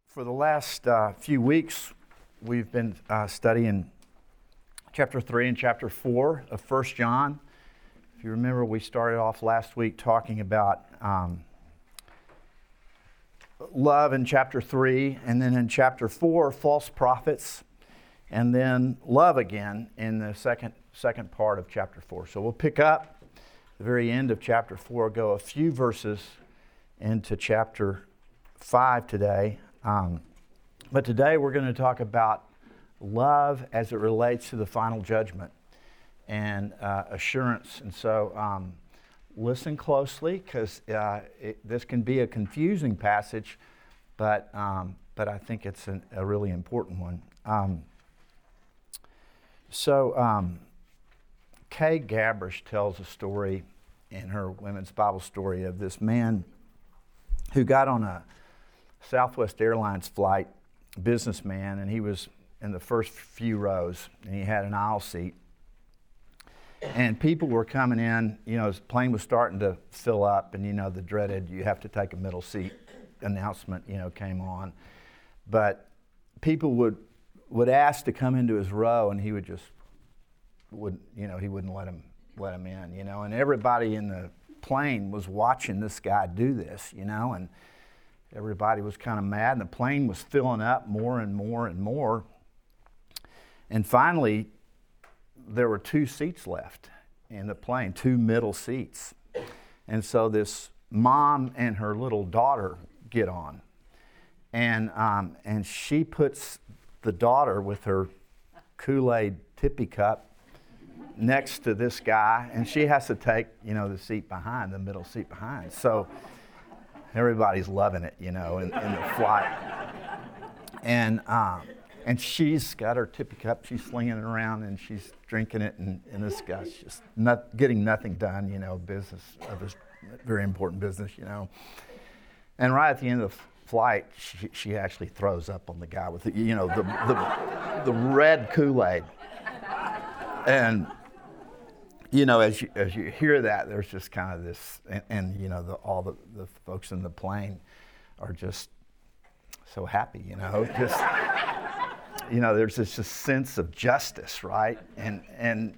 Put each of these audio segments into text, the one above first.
For the last few weeks, we've been studying chapter 3 and chapter 4 of 1 John. If you remember, we started off last week talking about love in chapter 3, and then in chapter 4, false prophets, and then love again in the second part of chapter 4. So we'll pick up the very end of chapter 4, go a few verses into chapter 5 today. But today we're going to talk about love as it relates to the final judgment and assurance. And so listen closely, because this can be a confusing passage, but I think it's a really important one. Kay Gabrish tells a story in her Women's Bible Story of this man who got on a Southwest Airlines flight, businessman, and he was in the first few rows, and he had an aisle seat. And people were coming in, his plane was starting to fill up, and the dreaded, you have to take a middle seat announcement, came on. But people would ask to come into his row, and he would just, he wouldn't let him in, and everybody in the plane was watching this guy do this, and everybody was kind of mad, and the plane was filling up more and more and more. And finally, there were 2 seats left in the plane, 2 middle seats. And so this mom and her little daughter get on. And she puts the daughter with her Kool-Aid tippy cup next to this guy, and she has to take, the seat behind, the middle seat behind. So everybody's loving it, in the flight. And she's got her tippy cup, she's slinging it around, and she's drinking it, and this guy's just getting nothing done, business of his very important business, And right at the end of the flight, she actually throws up on the guy with the red Kool-Aid. And as you hear that, there's just kind of this, and all the folks in the plane are just so happy, just, there's this just sense of justice, right? And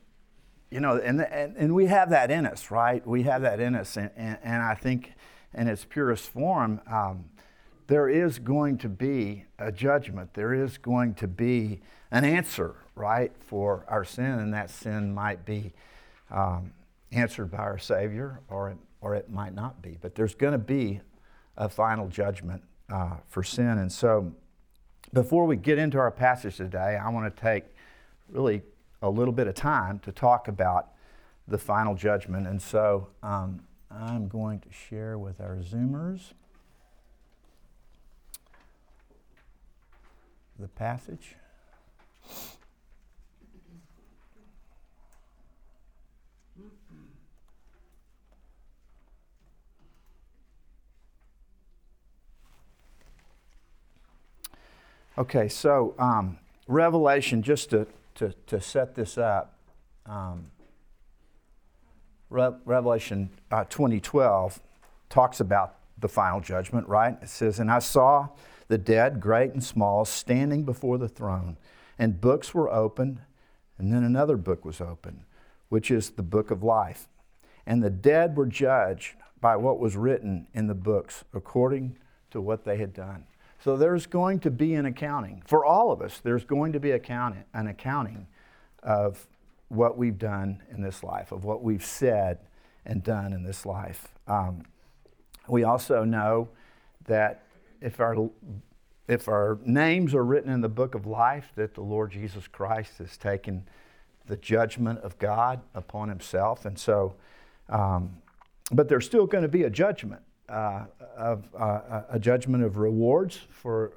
we have that in us, right? We have that in us, and I think in its purest form, there is going to be a judgment. There is going to be an answer, right, for our sin, and that sin might be answered by our Savior, or it might not be. But there's going to be a final judgment for sin. And so before we get into our passage today, I want to take really a little bit of time to talk about the final judgment. And so I'm going to share with our Zoomers the passage. Okay, so Revelation, just to set this up, Revelation 20:12 talks about the final judgment, right? It says, "And I saw the dead, great and small, standing before the throne, and books were opened, and then another book was opened, which is the book of life. And the dead were judged by what was written in the books, according to what they had done." So there's going to be an accounting. For all of us, there's going to be an accounting of what we've done in this life, of what we've said and done in this life. We also know that if our names are written in the book of life, that the Lord Jesus Christ has taken the judgment of God upon himself. And so, but there's still going to be a judgment. A judgment of rewards for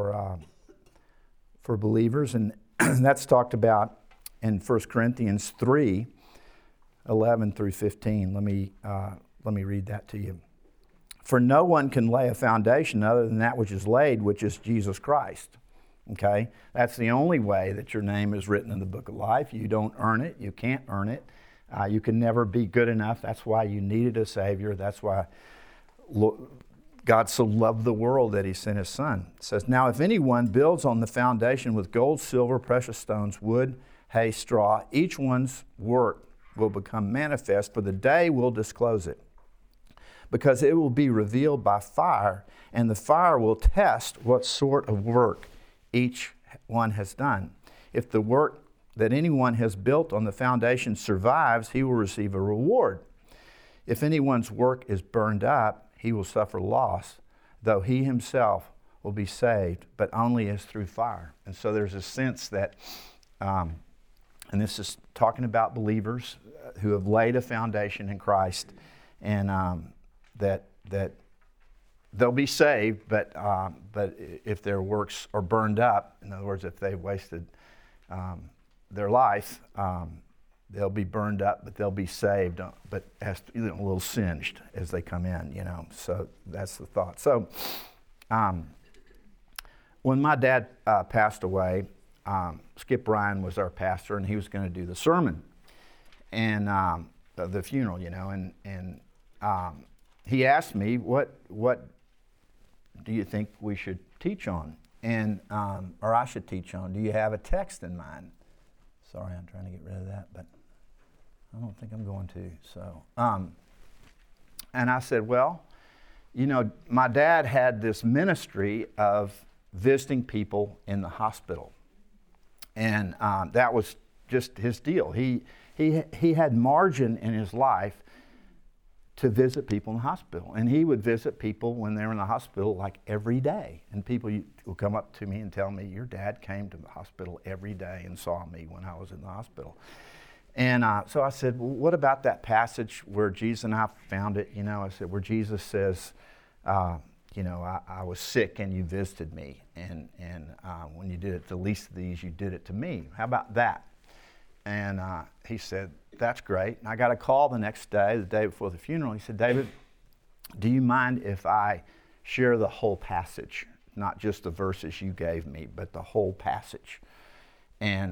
believers, and that's talked about in 1 Corinthians 3:11 through 15. Let me read that to you. "For no one can lay a foundation other than that which is laid, which is Jesus Christ." Okay, that's the only way that your name is written in the book of life. You don't earn it. You can't earn it. You can never be good enough. That's why you needed a Savior. That's why God so loved the world that he sent his son. It says, now if anyone builds on the foundation with gold, silver, precious stones, wood, hay, straw, each one's work will become manifest, for the day will disclose it, because it will be revealed by fire, and the fire will test what sort of work each one has done. If the work that anyone has built on the foundation survives, he will receive a reward. If anyone's work is burned up, he will suffer loss, though he himself will be saved, but only as through fire. And so there's a sense that, and this is talking about believers who have laid a foundation in Christ, and that they'll be saved, but if their works are burned up, in other words, if they've wasted their life, they'll be burned up, but they'll be saved, but as, a little singed as they come in, So that's the thought. So when my dad passed away, Skip Ryan was our pastor, and he was going to do the sermon and the funeral, and he asked me, what do you think we should teach on? And or I should teach on. Do you have a text in mind? Sorry, I'm trying to get rid of that, but I don't think I'm going to. So, and I said, well, my dad had this ministry of visiting people in the hospital, and that was just his deal. He had margin in his life to visit people in the hospital. And he would visit people when they were in the hospital like every day. And people will come up to me and tell me, your dad came to the hospital every day and saw me when I was in the hospital. And so I said, well, what about that passage where Jesus, and I found it, I said, where Jesus says, I was sick and you visited me. And when you did it to the least of these, you did it to me. How about that? And he said, that's great. And I got a call the next day, the day before the funeral. He said, David, do you mind if I share the whole passage? Not just the verses you gave me, but the whole passage. And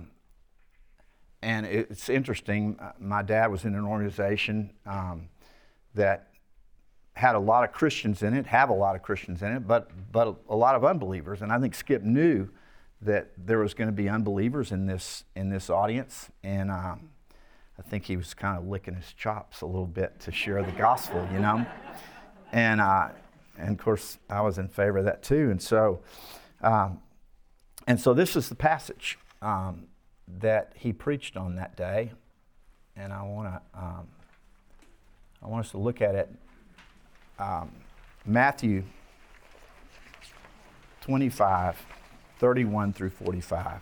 it's interesting. My dad was in an organization that had a lot of Christians in it, have a lot of Christians in it, but a lot of unbelievers. And I think Skip knew that there was going to be unbelievers in this audience, and I think he was kind of licking his chops a little bit to share the gospel, and of course I was in favor of that too, and so this is the passage that he preached on that day, and I want us to look at it. Matthew 25. 31 through 45.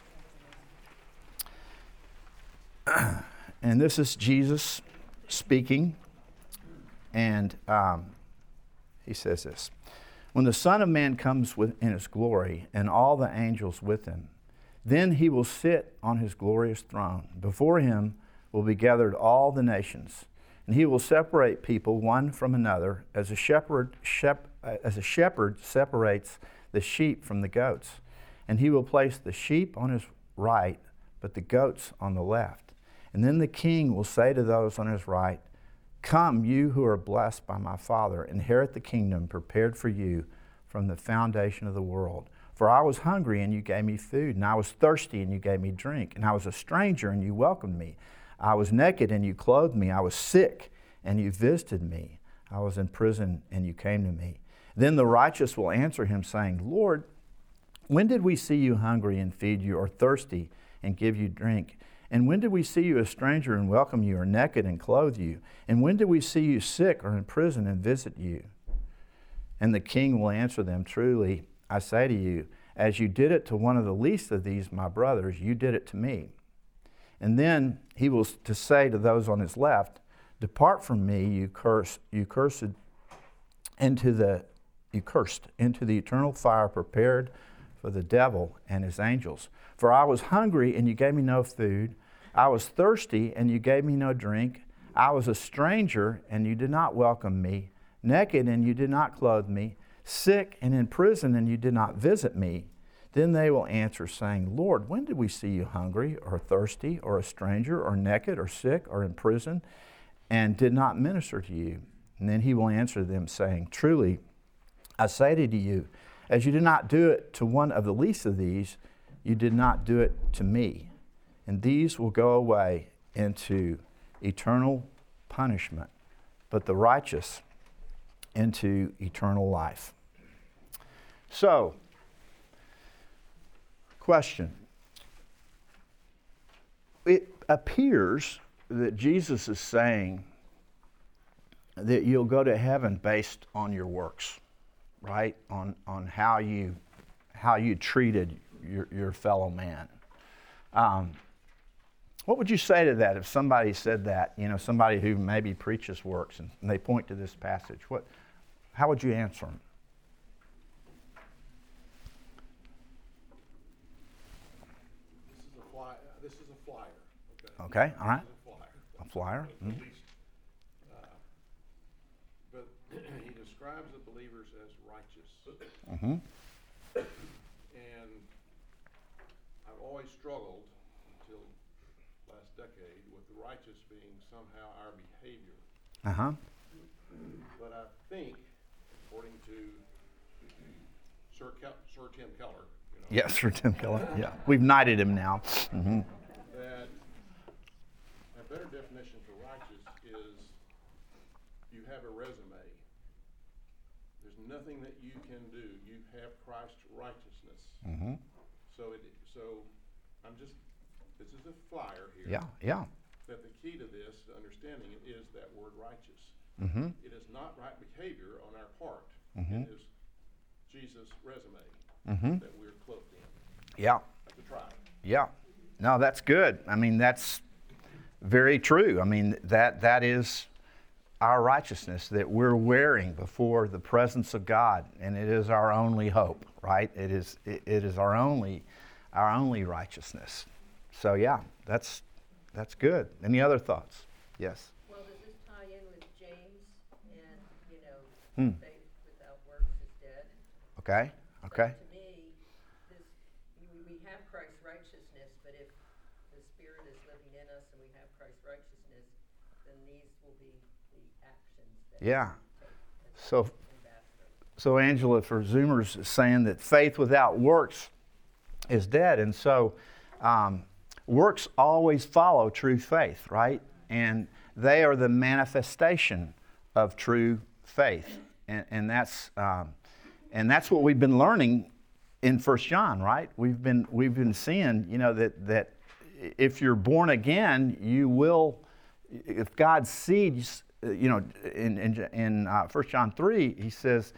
And this is Jesus speaking, and he says this: when the Son of Man comes in his glory, and all the angels with him, then he will sit on his glorious throne. Before him will be gathered all the nations, and he will separate people one from another, as a shepherd separates the sheep from the goats. And he will place the sheep on his right, but the goats on the left. And then the king will say to those on his right, come, you who are blessed by my Father, inherit the kingdom prepared for you from the foundation of the world. For I was hungry, and you gave me food, and I was thirsty, and you gave me drink, and I was a stranger, and you welcomed me. I was naked, and you clothed me. I was sick, and you visited me. I was in prison, and you came to me. Then the righteous will answer him, saying, Lord, when did we see you hungry and feed you, or thirsty and give you drink? And when did we see you a stranger and welcome you, or naked and clothe you? And when did we see you sick or in prison and visit you? And the king will answer them, truly, I say to you, as you did it to one of the least of these, my brothers, you did it to me. And then he will to say to those on his left, depart from me, you cursed, into the eternal fire prepared for the devil and his angels. For I was hungry, and you gave me no food. I was thirsty, and you gave me no drink. I was a stranger, and you did not welcome me. Naked, and you did not clothe me. Sick and in prison, and you did not visit me. Then they will answer, saying, Lord, when did we see you hungry, or thirsty, or a stranger, or naked, or sick, or in prison, and did not minister to you? And then he will answer them, saying, Truly, I say to you, as you did not do it to one of the least of these, you did not do it to me. And these will go away into eternal punishment, but the righteous into eternal life. So, question. It appears that Jesus is saying that you'll go to heaven based on your works, right? On how you treated your fellow man. What would you say to that if somebody said that? You know, somebody who maybe preaches works and they point to this passage. How would you answer them? This is a flyer. Okay, all right. A flyer. Mm-hmm. But he describes the believers as righteous. Mm-hmm. And I've always struggled until last decade with the righteous being somehow our behavior. Uh-huh. But I think, according to Sir Tim Keller, Yes, Sir Tim Keller. Yeah, we've knighted him now. Mm-hmm. that a better definition for righteous is you have a resume. There's nothing that you can do. You have Christ's righteousness. Mm-hmm. So this is a flyer here. Yeah. That the key to this, to understanding it, is that word righteous. Mm-hmm. It is not right behavior on our part. Mm-hmm. It is Jesus' resume that we're cloaked in. Yeah. Like the tribe. Yeah. No, that's good. I mean, that's very true. I mean, that is our righteousness that we're wearing before the presence of God, and it is our only hope, right? It is our only righteousness. So yeah, that's good. Any other thoughts? Yes. Well, does this tie in with James and, faith without works is dead? Okay. So to me, we have Christ's righteousness, but if the Spirit is living in us and we have Christ's righteousness, then these will be the actions that Yeah. we take as So ambassadors. So Angela, for Zoomers, is saying that faith without works is dead. And so works always follow true faith, right? And they are the manifestation of true faith. And that's what we've been learning in 1 John, right? We've been seeing, that if you're born again, you will, if God's seeds, in 1 John 3, he says,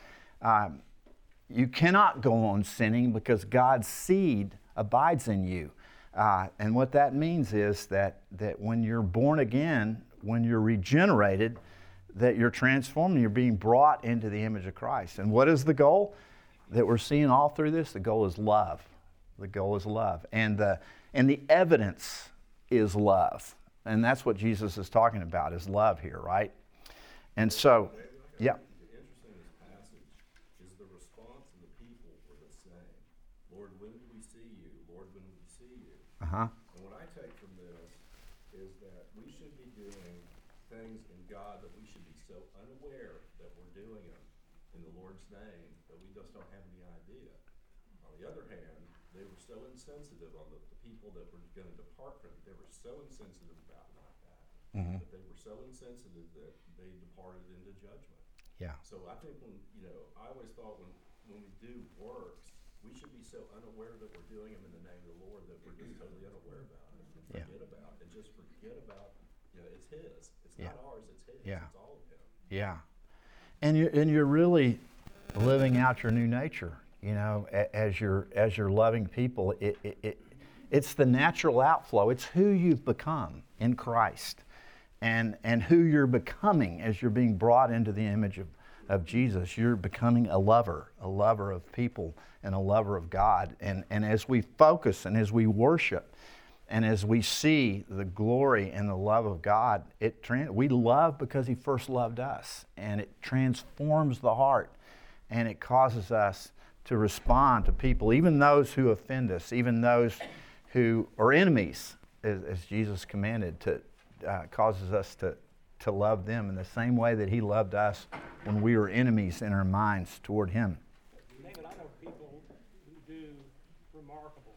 you cannot go on sinning because God's seed abides in you. And what that means is that when you're born again, when you're regenerated, that you're transformed and you're being brought into the image of Christ. And what is the goal that we're seeing all through this? The goal is love. The goal is love. And the evidence is love. And that's what Jesus is talking about, is love here, right? And so, yeah. Interesting, this passage is the response of the people were the same. Lord, when do we see you? Lord, when do we see you? Uh-huh. And what I take from this is that we should be doing things in God that we should be so unaware that we're doing them in the Lord's name that we just don't have any idea. On the other hand, they were so insensitive on the people that were going to depart from it. They were so insensitive about it like that. Mm-hmm. That they were so insensitive that they departed into judgment. Yeah. So I think I always thought when we do works, we should be so unaware that we're doing them in the name of the Lord that we're just totally unaware about it and forget about it's His. It's not ours, it's His. Yeah. It's all of Him. Yeah. And you're really living out your new nature, as you're loving people. It's the natural outflow. It's who you've become in Christ. And who you're becoming as you're being brought into the image of Jesus. You're becoming a lover of people and a lover of God. And as we focus and as we worship and as we see the glory and the love of God, we love because He first loved us. And it transforms the heart. And it causes us to respond to people, even those who offend us, even those who are enemies, as Jesus commanded, causes us to love them in the same way that he loved us when we were enemies in our minds toward him. David, I know people who do remarkable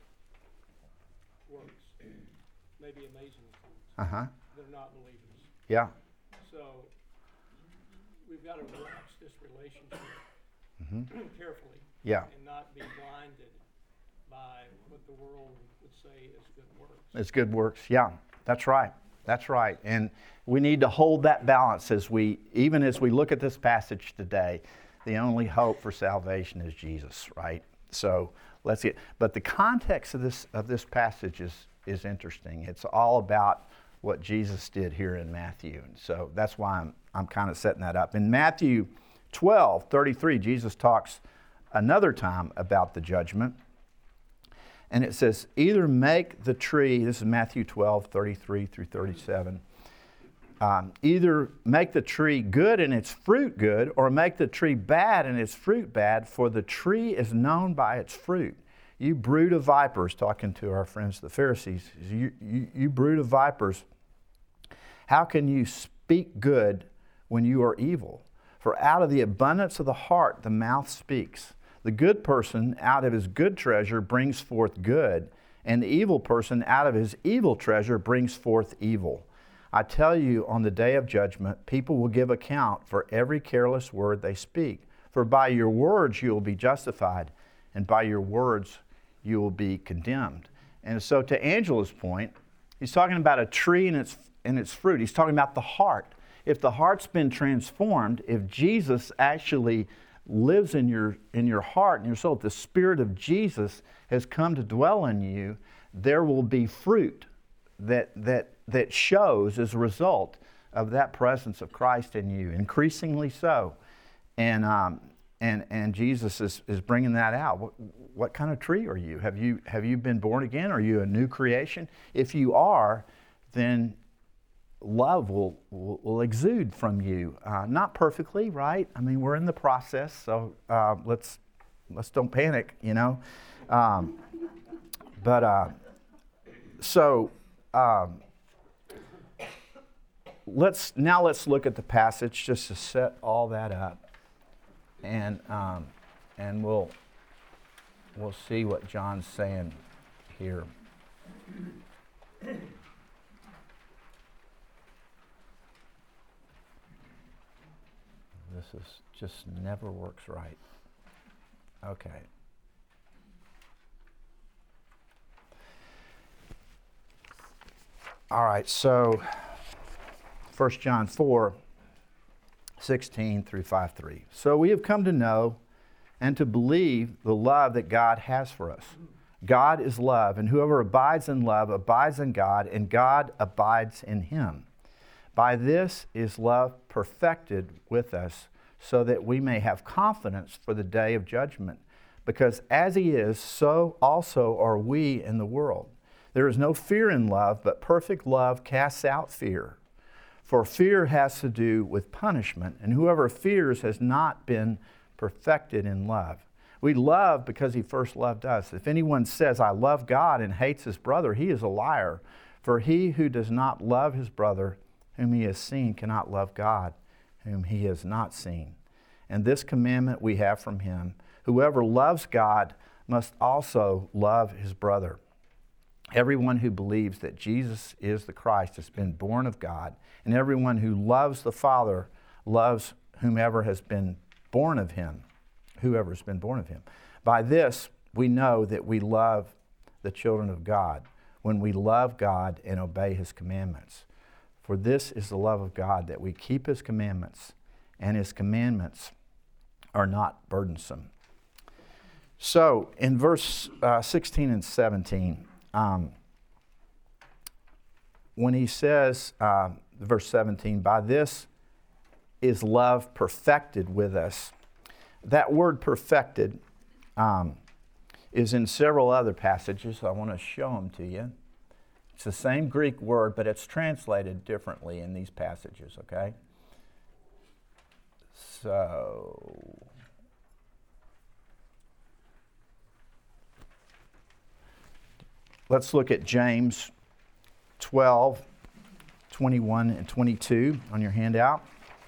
works, maybe amazing things. Uh-huh. They're not believers. Yeah. So we've got to watch this relationship carefully. Yeah. And not be blinded by what the world would say is good works. It's good works. Yeah, that's right. That's right. And we need to hold that balance even as we look at this passage today. The only hope for salvation is Jesus, right? So but the context of this passage is interesting. It's all about what Jesus did here in Matthew. And so that's why I'm kind of setting that up. In Matthew 12:33, Jesus talks another time about the judgment. And it says, either make the tree, this is Matthew 12:33 through 37, either make the tree good and its fruit good, or make the tree bad and its fruit bad, for the tree is known by its fruit. You brood of vipers, talking to our friends the Pharisees, you brood of vipers, how can you speak good when you are evil? For out of the abundance of the heart the mouth speaks. The good person out of his good treasure brings forth good, and the evil person out of his evil treasure brings forth evil. I tell you, on the day of judgment, people will give account for every careless word they speak. For by your words you will be justified, and by your words you will be condemned. And so to Angela's point, he's talking about a tree and its fruit. He's talking about the heart. If the heart's been transformed, if Jesus actually lives in your heart and your soul, if the Spirit of Jesus has come to dwell in you, there will be fruit that shows as a result of that presence of Christ in you, increasingly so. And Jesus is bringing that out. What kind of tree are you? Have you been born again? Are you a new creation? If you are, then love will exude from you. Not perfectly, right? I mean, we're in the process, so let's don't panic, you know. Let's look at the passage just to set all that up, and we'll see what John's saying here. This is just never works right. Okay. All right, so 1 John 4:16 through 5:3. So we have come to know and to believe the love that God has for us. God is love, and whoever abides in love abides in God, and God abides in him. By this is love perfected with us, so that we may have confidence for the day of judgment. Because as he is, so also are we in the world. There is no fear in love, but perfect love casts out fear. For fear has to do with punishment, and whoever fears has not been perfected in love. We love because he first loved us. If anyone says, I love God, and hates his brother, he is a liar. For he who does not love his brother whom he has seen cannot love God whom he has not seen. And this commandment we have from him: whoever loves God must also love his brother. Everyone who believes that Jesus is the Christ has been born of God, and everyone who loves the Father loves whomever has been born of him, whoever has been born of him. By this we know that we love the children of God, when we love God and obey his commandments. For this is the love of God, that we keep his commandments, and his commandments are not burdensome. So in verse 16 and 17, when he says, verse 17, by this is love perfected with us. That word perfected is in several other passages. I want to show them to you. It's the same Greek word, but it's translated differently in these passages, okay? So, let's look at James 12:22 21 and 22 on your handout.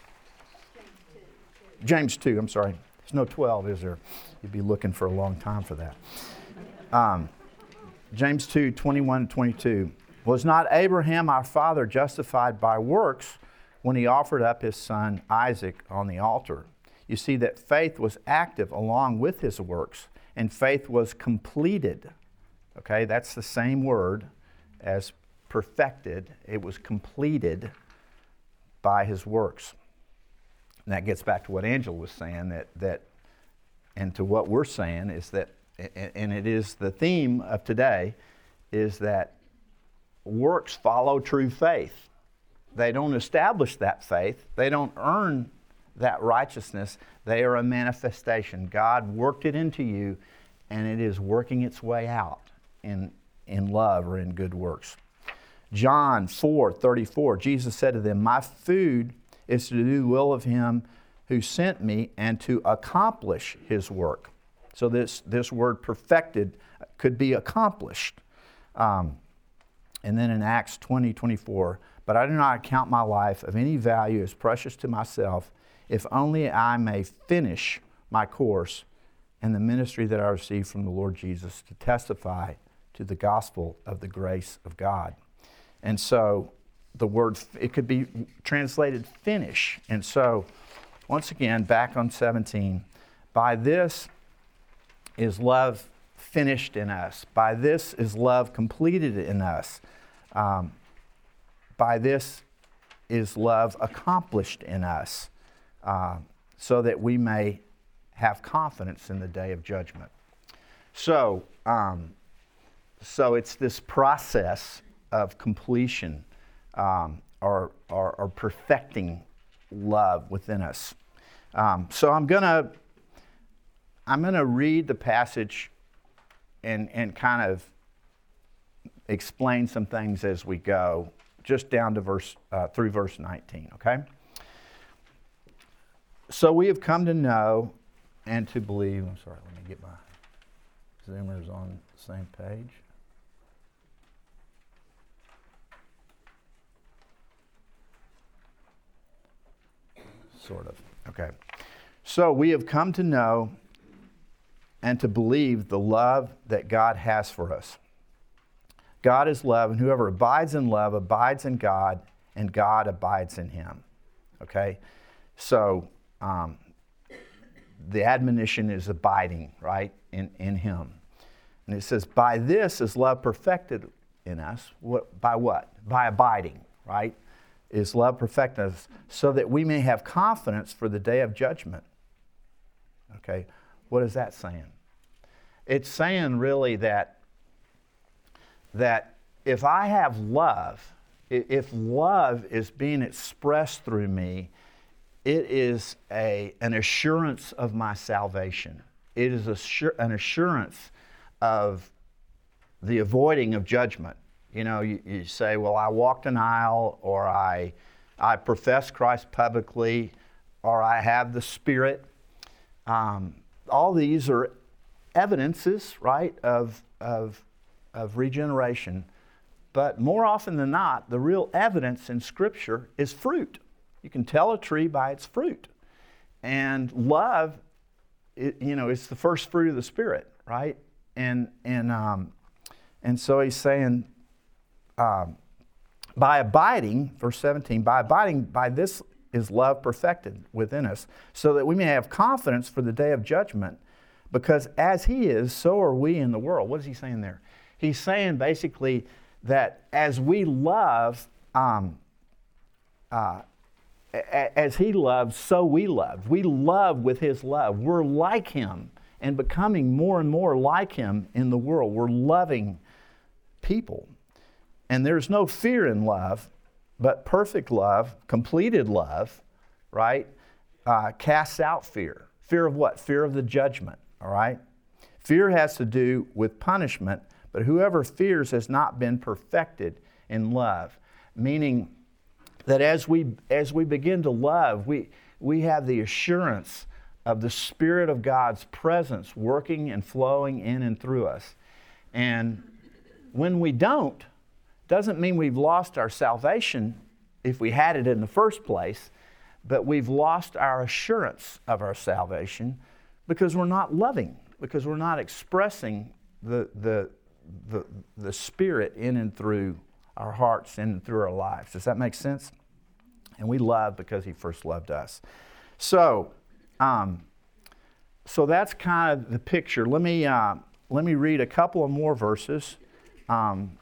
James 2, I'm sorry. There's no 12, is there? You'd be looking for a long time for that. James 2, 21 and 22. Was not Abraham our father justified by works when he offered up his son Isaac on the altar? You see that faith was active along with his works, and faith was completed. Okay, that's the same word as perfected. It was completed by his works. And that gets back to what Angela was saying, that and to what we're saying is that, and it is the theme of today, is that works follow true faith. They don't establish that faith. They don't earn that righteousness. They are a manifestation. God worked it into you, and it is working its way out in love or in good works. John 4:34, Jesus said to them, my food is to do the will of him who sent me and to accomplish his work. So this word perfected could be accomplished. And then in Acts 20:24, but I do not count my life of any value as precious to myself, if only I may finish my course and the ministry that I received from the Lord Jesus to testify to the gospel of the grace of God. And so the word, it could be translated finish. And so, once again, back on 17, by this is love finished in us. By this is love completed in us. By this is love accomplished in us, so that we may have confidence in the day of judgment. So it's this process of completion, or perfecting love within us. So I'm gonna read the passage and kind of explain some things as we go, just down to through verse 19. Okay. So we have come to know and to believe. I'm sorry. Let me get my zoomers on the same page. Sort of. Okay. So we have come to know and to believe the love that God has for us. God is love, and whoever abides in love abides in God, and God abides in him. Okay? So the admonition is abiding, right, in him. And it says, by this is love perfected in us. By what? By abiding, right? Is love perfected us so that we may have confidence for the day of judgment. Okay, what is that saying? It's saying really that if I have love, if love is being expressed through me, it is an assurance of my salvation. It is an assurance of the avoiding of judgment. You know, you say, well, I walked an aisle, or I profess Christ publicly, or I have the Spirit. All these are evidences, right, of regeneration. But more often than not, the real evidence in Scripture is fruit. You can tell a tree by its fruit. And love, it's the first fruit of the Spirit, right? And so he's saying, by abiding, verse 17, by abiding, by this is love perfected within us, so that we may have confidence for the day of judgment, because as he is, so are we in the world. What is he saying there? He's saying basically that as we love, as he loves, so we love. We love with his love. We're like him and becoming more and more like him in the world. We're loving people. And there's no fear in love, but perfect love, completed love, right, casts out fear. Fear of what? Fear of the judgment, all right? Fear has to do with punishment, but whoever fears has not been perfected in love. Meaning that as we begin to love, we have the assurance of the Spirit of God's presence working and flowing in and through us. And when we don't, doesn't mean we've lost our salvation. if we had it in the first place, but we've lost our assurance of our salvation because we're not loving, because we're not expressing the Spirit in and through our hearts, in and through our lives. Does that make sense? And we love because He first loved us. So that's kind of the picture. Let me read a couple of more verses. 1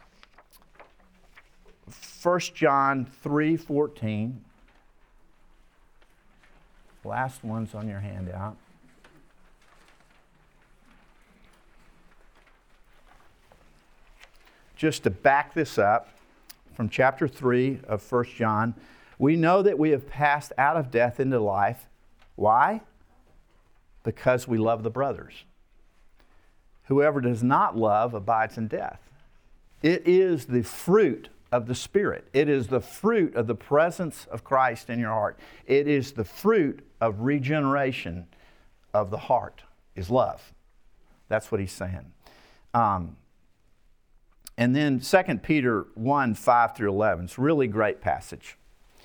John 3:14. Last one's on your handout. Just to back this up, from chapter 3 of 1 John, we know that we have passed out of death into life. Why? Because we love the brothers. Whoever does not love abides in death. It is the fruit of the Spirit. It is the fruit of the presence of Christ in your heart. It is the fruit of regeneration of the heart, is love. That's what he's saying. And then 2 Peter 1, 5 through 11. It's a really great passage.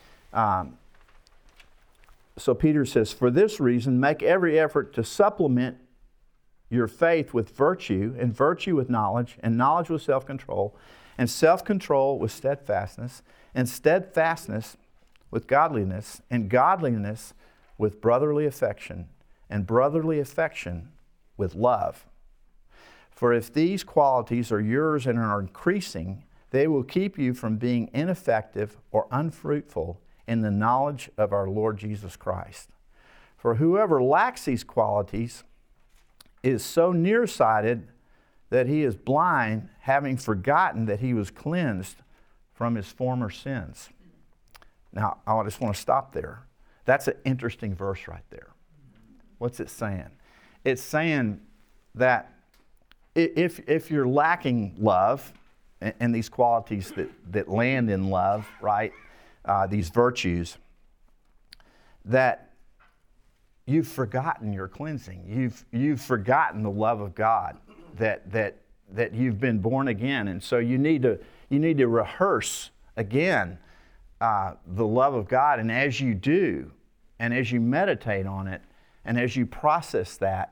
So Peter says, "For this reason, make every effort to supplement your faith with virtue, and virtue with knowledge, and knowledge with self-control, and self-control with steadfastness, and steadfastness with godliness, and godliness with brotherly affection, and brotherly affection with love. For if these qualities are yours and are increasing, they will keep you from being ineffective or unfruitful in the knowledge of our Lord Jesus Christ. For whoever lacks these qualities is so nearsighted that he is blind, having forgotten that he was cleansed from his former sins." Now, I just want to stop there. That's an interesting verse right there. What's it saying? It's saying that if you're lacking love and these qualities that land in love, right, these virtues, that you've forgotten your cleansing. You've forgotten the love of God, that you've been born again, and so you need to rehearse again the love of God. And as you do, and as you meditate on it, and as you process that,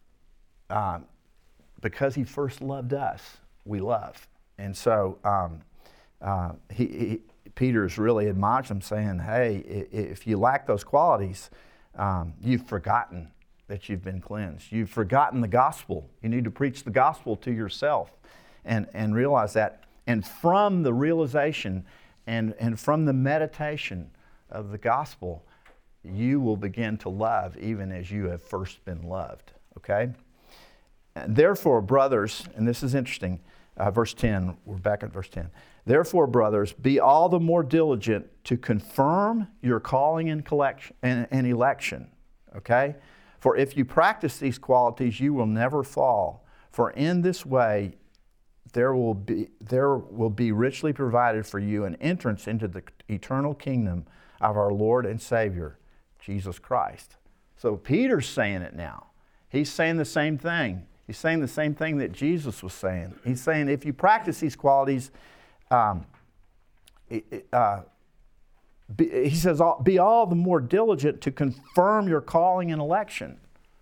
because He first loved us, we love. And so Peter's really admonished them, saying, hey, if you lack those qualities, you've forgotten that you've been cleansed. You've forgotten the gospel. You need to preach the gospel to yourself and realize that. And from the realization and from the meditation of the gospel, you will begin to love even as you have first been loved. Okay? And therefore, brothers, and this is interesting, verse 10, we're back at verse 10. Therefore, brothers, be all the more diligent to confirm your calling and election. Okay? For if you practice these qualities, you will never fall. For in this way, there will be richly provided for you an entrance into the eternal kingdom of our Lord and Savior, Jesus Christ. So Peter's saying it now. He's saying the same thing. He's saying the same thing that Jesus was saying. He's saying if you practice these qualities, he says, be all the more diligent to confirm your calling and election.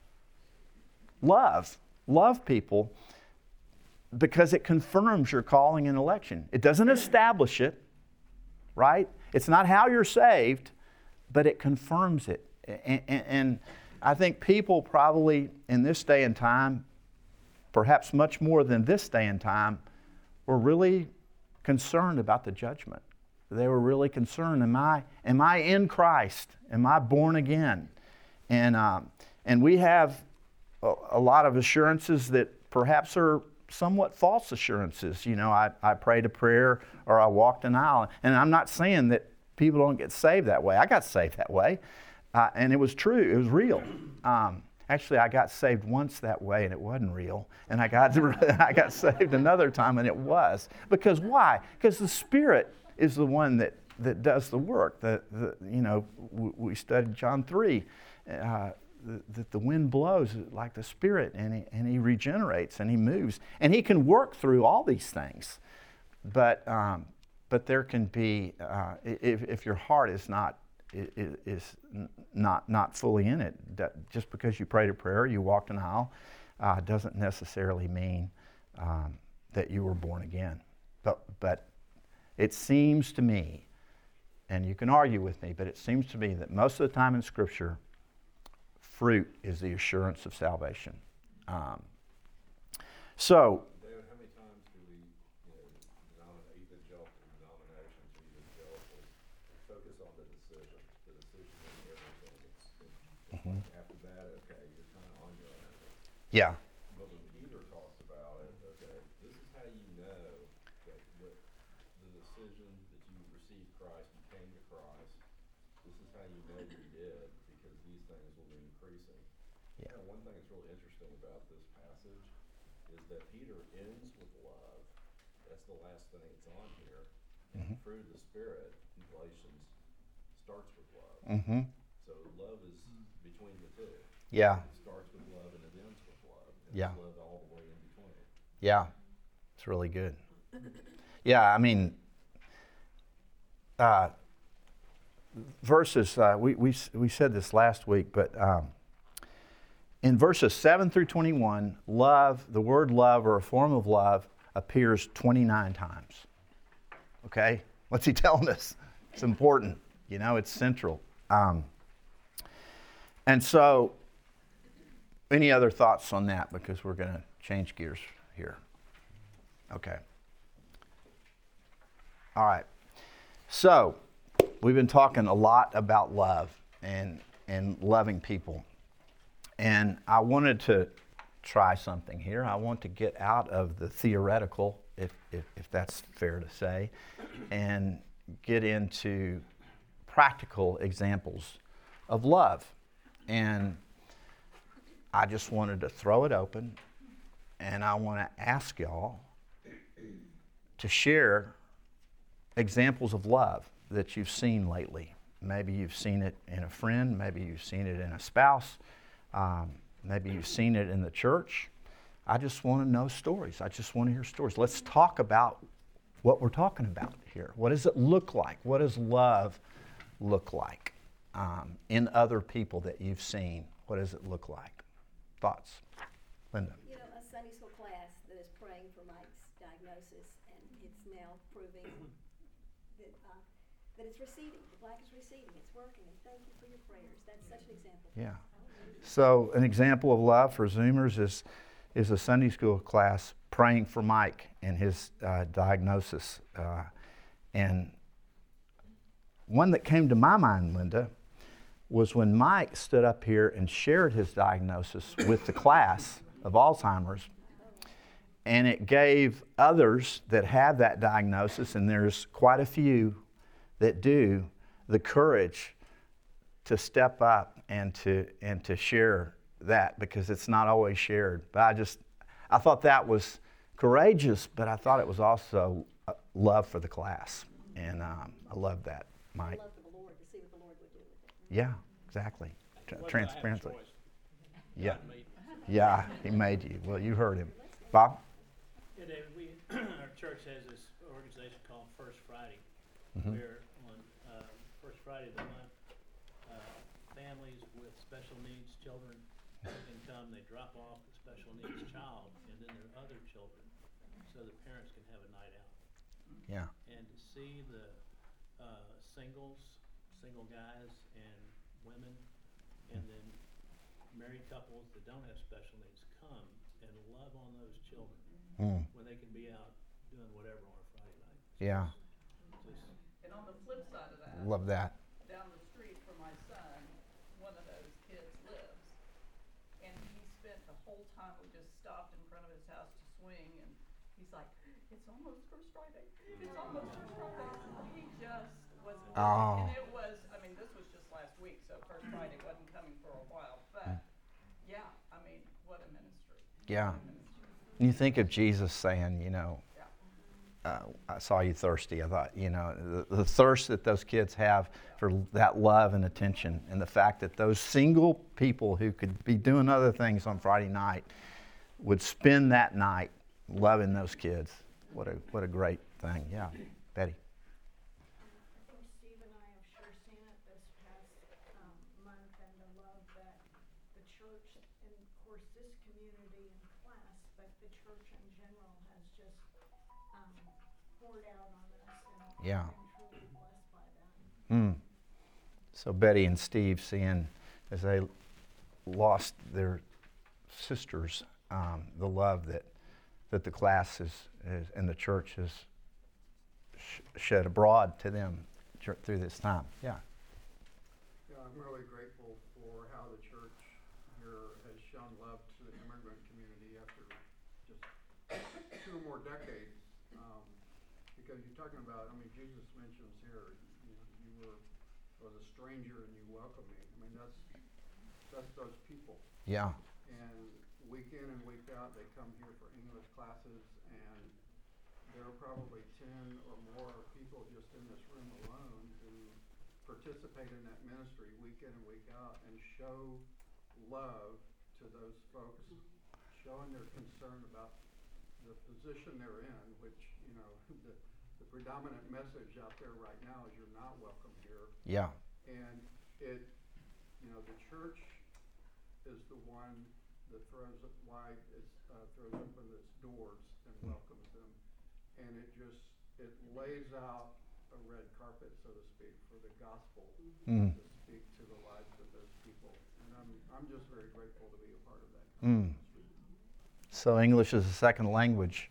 Love people, because it confirms your calling and election. It doesn't establish it, right? It's not how you're saved, but it confirms it. And I think people probably in this day and time, perhaps much more than this day and time, were really concerned about the judgment. They were really concerned, am I in Christ? Am I born again? And we have a lot of assurances that perhaps are somewhat false assurances. You know, I prayed a prayer or I walked an aisle. And I'm not saying that people don't get saved that way. I got saved that way. And it was true. It was real. Actually, I got saved once that way and it wasn't real. And I got saved another time and it was. Because why? Because the Spirit is the one that does the work. We studied John 3, that the wind blows like the Spirit and he regenerates and He moves. And He can work through all these things. But but there can be, if your heart is not fully in it, that just because you prayed a prayer, you walked an aisle, doesn't necessarily mean that you were born again. But it seems to me, and you can argue with me, but it seems to me that most of the time in Scripture, fruit is the assurance of salvation. So, David, how many times do we, evangelical denominations or evangelicals focus on the decision and everything? After that, okay, you're kind of on your own. yeah, But when Peter talks about it, okay, this is how you know that with the decision that you received Christ, you came to Christ, this is how you know you did, because these things will be increasing. Yeah. One thing that's really interesting about this passage is that Peter ends with love. That's the last thing that's on here. And the fruit of the Spirit in Galatians starts with love. So love is between the two. yeah, It starts with love and it ends with love. And Yeah. it's love all the way in between. yeah. It's really good. Yeah, I mean, verses, we said this last week, but in verses 7 through 21, love, the word love or a form of love appears 29 times. Okay? What's he telling us? It's important. You know, it's central. And so, any other thoughts on that? Because we're going to change gears here. Okay. All right. So, we've been talking a lot about love and loving people. And I wanted to try something here. I want to get out of the theoretical, if that's fair to say, and get into practical examples of love. And I just wanted to throw it open, and I want to ask y'all to share examples of love that you've seen lately. Maybe you've seen it in a friend, maybe you've seen it in a spouse, maybe you've seen it in the church. I just want to know stories. I just want to hear stories. Let's talk about what we're talking about here. What does it look like? What does love look like in other people that you've seen? What does it look like? Thoughts? Linda? You know, a Sunday school class that is praying for Mike's diagnosis, and it's now proving that it's receding. The plaque is receding. It's working, and thank you for your prayers. That's such an example. Yeah. So an example of love for Zoomers is a Sunday school class praying for Mike and his diagnosis. And one that came to my mind, Linda, was when Mike stood up here and shared his diagnosis with the class of Alzheimer's. And it gave others that have that diagnosis, and there's quite a few that do, the courage to step up and to share that, because it's not always shared. But I thought that was courageous, but I thought it was also love for the class. And I love that, Mike. Love for the Lord, to see what the Lord would do with it. Yeah, exactly. Transparently. Yeah. God made me. Yeah, he made you. Well, you heard him. Bob? Yeah, David, our church has this organization called First Friday, where on First Friday of the month, families with special needs children can come, they drop off the special needs child and then their other children, so the parents can have a night out. Yeah. And to see the single guys and women, and then married couples that don't have special needs come and love on those children when they can be out doing whatever on a Friday night. Yeah. And on the flip side of that, Love that. down the street from my son, one of those kids lives. And he spent the whole time, we just stopped in front of his house to swing, and he's like, it's almost First Friday. It's almost First Friday. He just was, Oh. and it was, I mean, this was just last week, so First Friday wasn't coming for a while. But, yeah, I mean, what a ministry. Yeah. What a ministry. You think of Jesus saying, I saw you thirsty. I thought, the thirst that those kids have for that love and attention, and the fact that those single people who could be doing other things on Friday night would spend that night loving those kids. What a great thing. Yeah. Betty? just, poured out on us, and Yeah. I've been truly blessed by that. So Betty and Steve, seeing as they lost their sisters, the love that the class and the church has shed abroad to them through this time. Yeah. Yeah, I'm really grateful for how the church here has shown love to the immigrant community after just 2 more decades. Because you're talking about, Jesus mentions here, you was a stranger and you welcomed me. That's those people. Yeah. And week in and week out, they come here for English classes, and there are probably 10 or more people just in this room alone who participate in that ministry week in and week out and show love to those folks, showing their concern about the position they're in, which, the predominant message out there right now is you're not welcome here. Yeah. And the church is the one that throws open its doors and welcomes them. And it lays out a red carpet, so to speak, for the gospel to speak to the lives of those people. And I'm just very grateful to be a part of that. So English is a second language.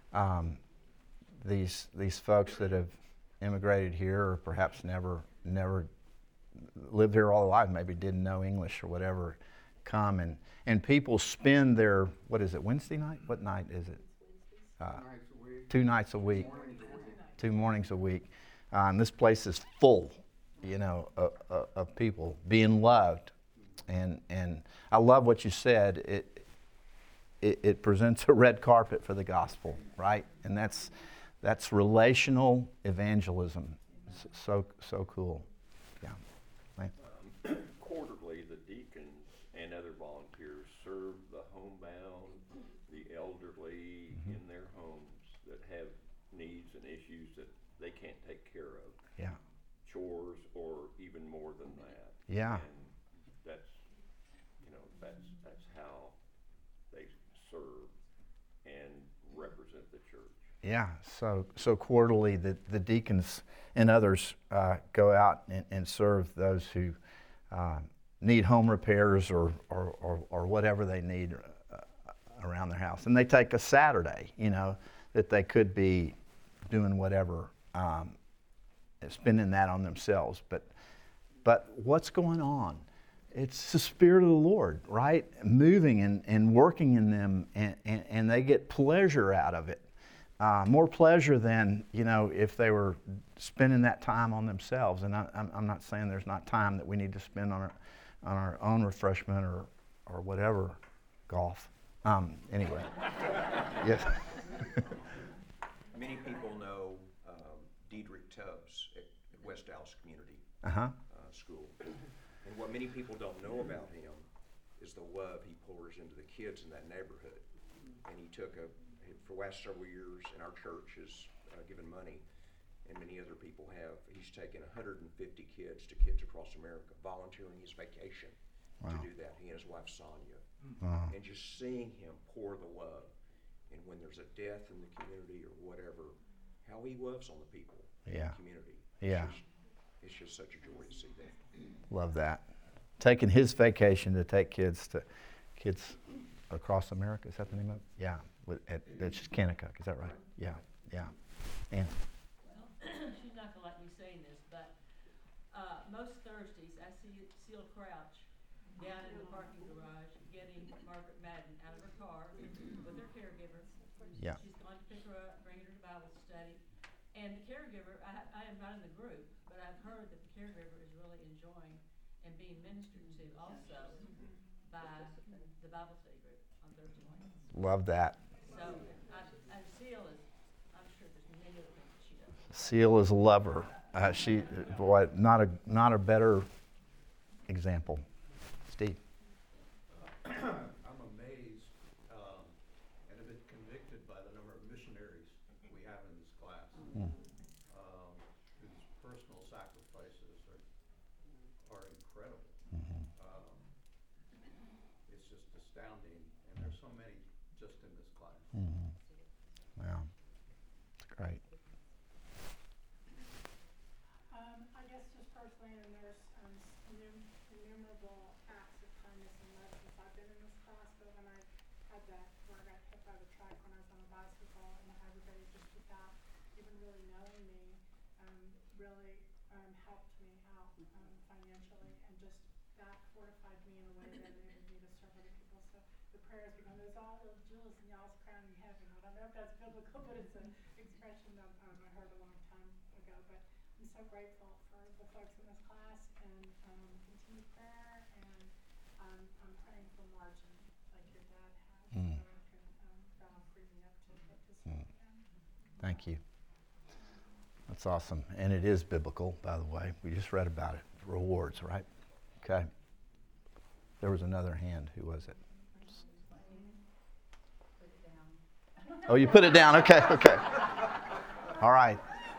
These folks that have immigrated here, or perhaps never lived here all their life, maybe didn't know English or whatever, come and people spend their, what is it, Wednesday night? What night is it? 2 nights a week. 2 mornings a week. And this place is full, of people being loved. And I love what you said. It presents a red carpet for the gospel, right? And that's relational evangelism. So cool. Yeah. Lance? Quarterly, the deacons and other volunteers serve the homebound, the elderly in their homes that have needs and issues that they can't take care of. Yeah. Chores or even more than that. Yeah. And that's how they serve and represent the church. Yeah, so quarterly the deacons and others go out and serve those who need home repairs or whatever they need around their house. And they take a Saturday, that they could be doing whatever, spending that on themselves. But what's going on? It's the Spirit of the Lord, right? Moving and working in them, and they get pleasure out of it. More pleasure than, if they were spending that time on themselves. And I'm not saying there's not time that we need to spend on our own refreshment or whatever, golf. Anyway, yes. Many people know Diedrich Tubbs at West Dallas Community School. And what many people don't know about him is the love he pours into the kids in that neighborhood. And he took for the last several years, and our church has given money, and many other people have. He's taken 150 kids to Kids Across America, volunteering his vacation to do that. He and his wife Sonia, and just seeing him pour the love, and when there's a death in the community or whatever, how he loves on the people in the community. Yeah. It's just such a joy to see that. Love that. Taking his vacation to take kids Across America. Is that the name of it? Yeah. It's just Kennecott. Is that right? Yeah. And Well, she's not gonna like me saying this, but most Thursdays I see Seal Crouch down in the parking garage getting Margaret Madden out of her car with her caregiver. Yeah. She's going to pick her up, bring her to Bible study. And the caregiver, I am not in the group, but I've heard that the caregiver is really enjoying and being ministered to also by the Bible study group on Thursday mornings. love that. So, and Seal is, I'm sure there's many other things that she does. Seal is a lover. Not a better example. Steve. I'm amazed and a bit convicted by the number of missionaries we have in this class, whose personal sacrifices are incredible. It's just astounding, and there's so many just in this class. Wow. that, even really knowing me, really helped me out financially, and just that fortified me in a way that enabled me to serve other people. So the prayers become, there's all little jewels in y'all's crown in heaven. I don't know if that's biblical, but it's an expression that I heard a long time ago. But I'm so grateful for the folks in this class, and continued prayer, and I'm praying for margin, like your dad had, so God free me up to serve again. Thank you. That's awesome. And it is biblical, by the way. We just read about it. Rewards, right? Okay. There was another hand. Who was it? Oh, you put it down. Okay, okay. All right.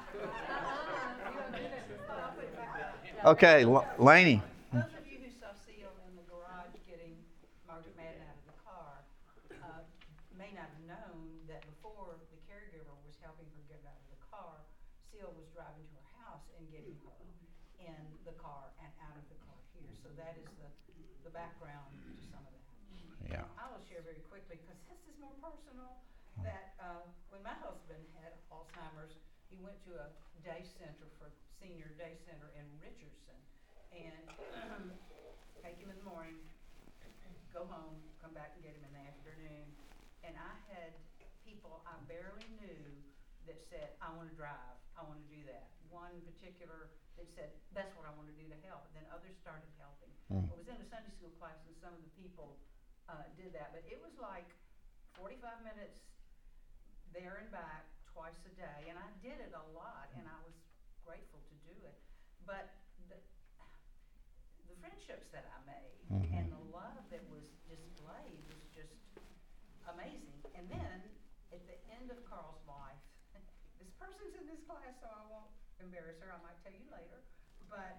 Okay, Laney. Those of you who saw Seal in the garage getting Margaret Madden out of the car may not have known that before the caregiver was helping her get out of the car, Seal was driving to her house and getting her in the car and out of the car here. So that is the background to some of that. Yeah. I will share very quickly, because this is more personal, that when my husband had Alzheimer's, he went to a day center for senior day center in Richardson, and take him in the morning, go home, come back and get him in the afternoon. And I had people I barely knew that said, I want to drive, I want to do that. One in particular that said, that's what I want to do to help. And then others started helping. I was in a Sunday school class, and some of the people did that, but it was like 45 minutes there and back twice a day, and I did it a lot, and I was grateful to do it. But the friendships that I made and the love that was displayed was just amazing. And then at the end of Carl's life, this person's in this class, so I won't embarrass her. I might tell you later. But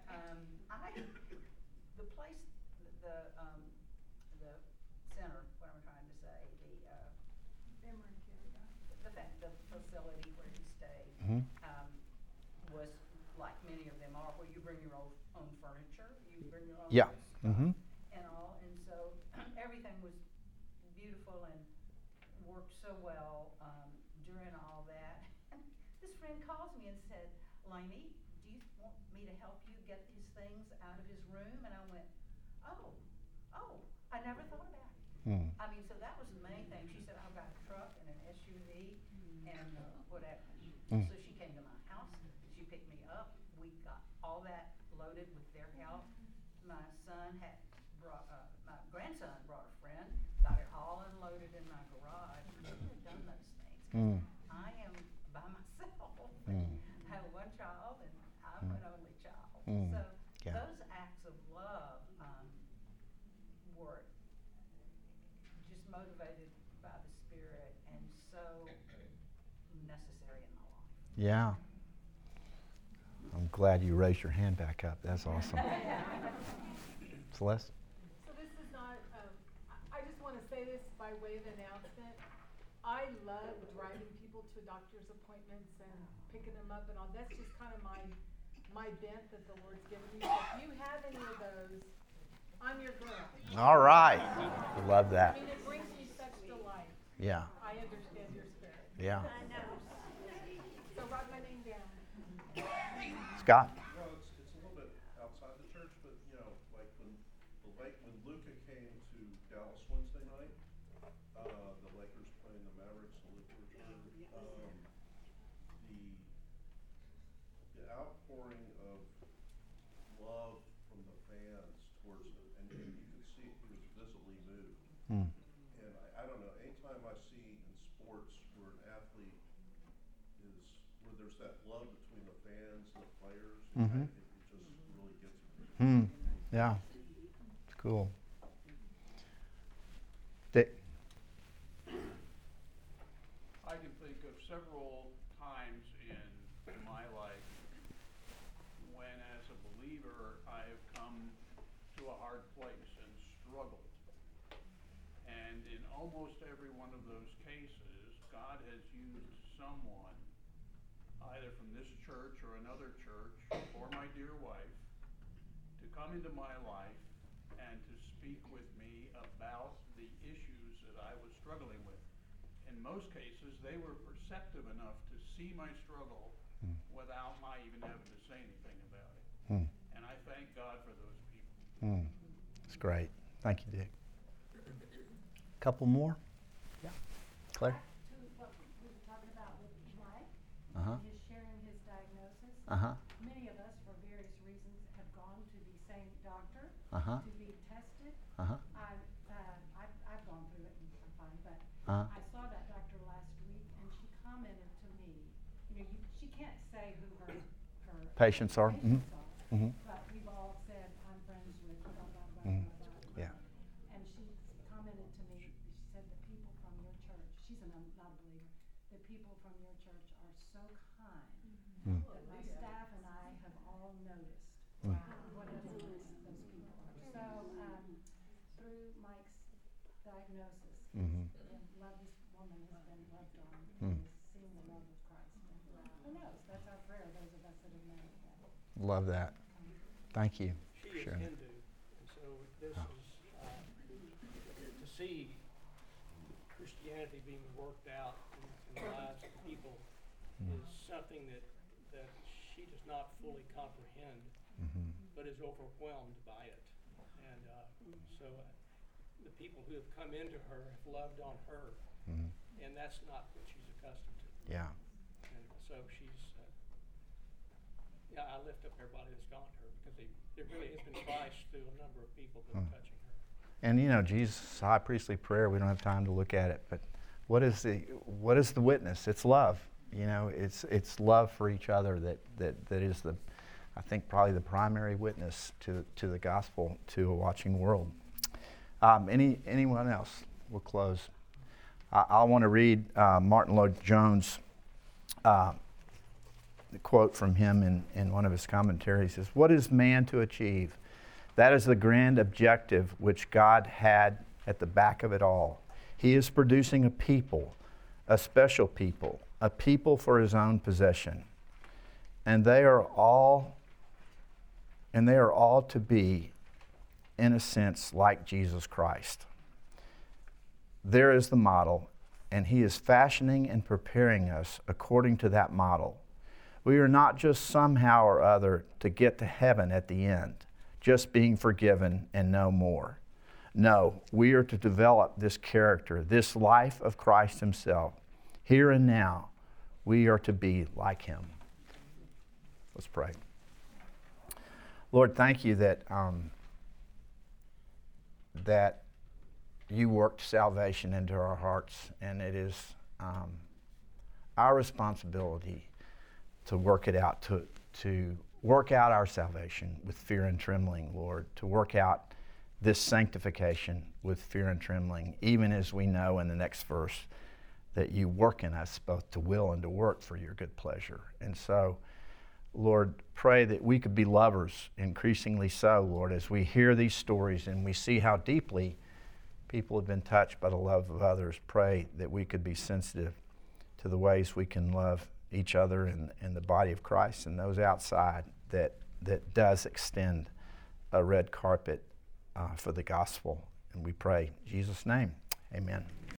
the place, the center, what am I trying to say, the facility where he stayed was like many of them are, where you bring your own furniture, you bring your own stuff and all, and so everything was beautiful and worked so well during all that. And this friend calls me and said, Lainey, do you want me to help you get these things out of his room? And I went, oh, I never thought about it. I mean, so that was the main thing. She said, I've got a truck and an SUV and whatever. So she came to my house. She picked me up. We got all that loaded with their help. My grandson brought a friend, got it all unloaded in my garage. I couldn't have done those things. I am by myself. I have one child, and I'm an only child. So those acts of love were just motivated by the Spirit and so necessary in my life. Yeah. I'm glad you raised your hand back up. That's awesome. Celeste? So this is not, I just want to say this by way of announcement. I love driving people to doctor's appointments and picking them up and all. That's just kind of my bent that the Lord's given me. So if you have any of those, I'm your girl. All right. Love that. I mean, it brings me such delight. Yeah. I understand your spirit. Yeah. I know. So write my name down. Scott? Well, it's a little bit outside the church, but like when Luca came to Dallas Wednesday night, the Lakers playing the Mavericks, and Luca returned. The outpouring of love from the fans towards it, and you could see he was visibly moved. And I don't know, anytime I see in sports where an athlete is, where there's that love between the fans and the players, it just really gets me. Yeah. It's cool. Dick? I can think of several times in my life when, as a believer, I have come to a hard place and struggled. And in almost every one of those cases, God has used someone, either from this church or another church, or my dear wife, to come into my life and to speak with me about the issues that I was struggling with. And in most cases, they were perceptive enough to see my struggle without my even having to say anything about it. And I thank God for those people. That's great. Thank you, Dick. Couple more? Yeah. Claire? To what we were talking about with Mike, Uh-huh. his sharing his diagnosis. Uh-huh. Many of us, for various reasons, have gone to the same doctor Uh-huh. to be tested. Uh-huh. I've gone through it and I'm fine, but Uh-huh. I saw that doctor last week and she commented to me, she can't say who her Patients are. patients are, Mhm. but we've all said, I'm friends with blah, blah, blah, Mhm. blah, blah. Yeah. And she commented to me, she said, the people from your church, she's not a believer, the people from your church are so kind that my staff and I have all noticed what a difference those people are. So, through Mike's diagnosis, and love this woman has been loved on and has seen the love of Christ. And who knows? That's our prayer, those of us that have met her. Love that. Thank you. She for is sharing that. Hindu, and so this is, to see Christianity being worked out in the lives of people is something that she does not fully comprehend, but is overwhelmed by it. And so the people who have come into her have loved on her, and that's not what she's accustomed to. Yeah. And so she's, I lift up everybody that's gone to her because there really has been Christ through a number of people that are touching her. And Jesus' high priestly prayer, we don't have time to look at it, but what is the witness? It's love. It's love for each other that is I think probably the primary witness to the gospel to a watching world. Anyone else? We'll close. I want to read Martin Lloyd-Jones' the quote from him in one of his commentaries. He says, "What is man to achieve? That is the grand objective which God had at the back of it all. He is producing a people, a special people, a people for his own possession. And they are all to be, in a sense, like Jesus Christ. There is the model, and he is fashioning and preparing us according to that model. We are not just somehow or other to get to heaven at the end, just being forgiven and no more. No, we are to develop this character, this life of Christ himself. Here and now, we are to be like him." Let's pray. Lord, thank you that you worked salvation into our hearts, and it is our responsibility to work it out, to work out our salvation with fear and trembling, Lord, to work out this sanctification with fear and trembling, even as we know in the next verse that you work in us both to will and to work for your good pleasure. And so, Lord, pray that we could be lovers, increasingly so, Lord, as we hear these stories and we see how deeply people have been touched by the love of others. Pray that we could be sensitive to the ways we can love each other and the body of Christ and those outside that does extend a red carpet for the gospel. And we pray in Jesus' name, amen.